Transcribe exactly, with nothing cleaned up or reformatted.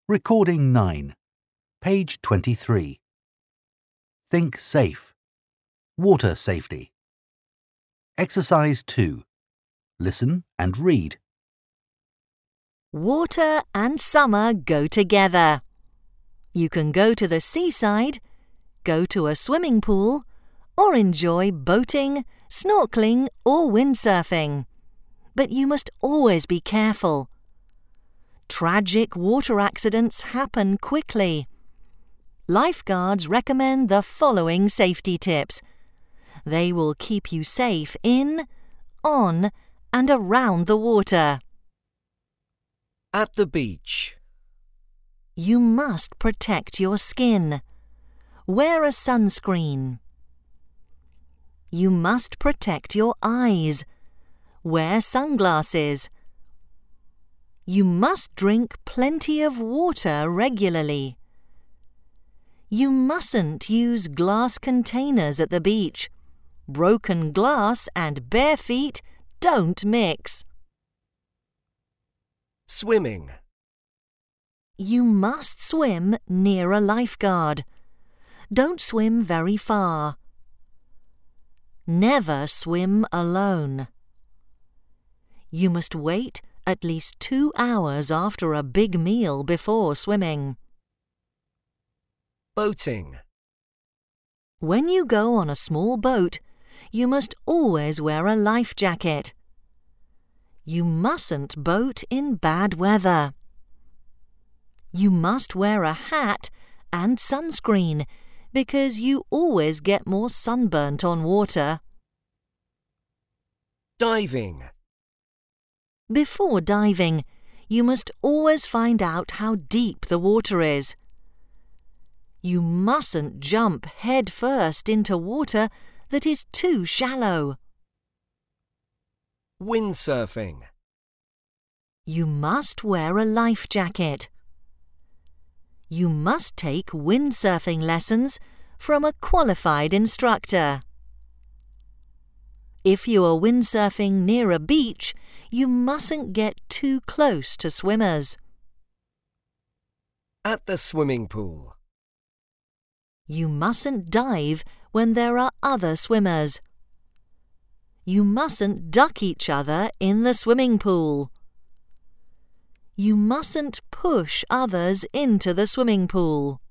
Recording nine, page twenty-three. Think safe. Water safety. Exercise two. Listen and read. Water and summer go together. You can go to the seaside, go to a swimming pool, or enjoy boating, snorkeling, or windsurfing. But you must always be careful. Tragic water accidents happen quickly. Lifeguards recommend the following safety tips. They will keep you safe in, on, and around the water. At the beach. You must protect your skin. Wear a sunscreen. You must protect your eyes. Wear sunglasses. You must drink plenty of water regularly. You mustn't use glass containers at the beach. Broken glass and bare feet don't mix. Swimming. You must swim near a lifeguard. Don't swim very far. Never swim alone. You must wait at least two hours after a big meal before swimming. Boating. When you go on a small boat, you must always wear a life jacket. You mustn't boat in bad weather. You must wear a hat and sunscreen because you always get more sunburnt on water. Diving. Before diving, you must always find out how deep the water is. You mustn't jump head first into water that is too shallow. Windsurfing. You must wear a life jacket. You must take windsurfing lessons from a qualified instructor. If you are windsurfing near a beach, you mustn't get too close to swimmers. At the swimming pool. You mustn't dive when there are other swimmers. You mustn't duck each other in the swimming pool. You mustn't push others into the swimming pool.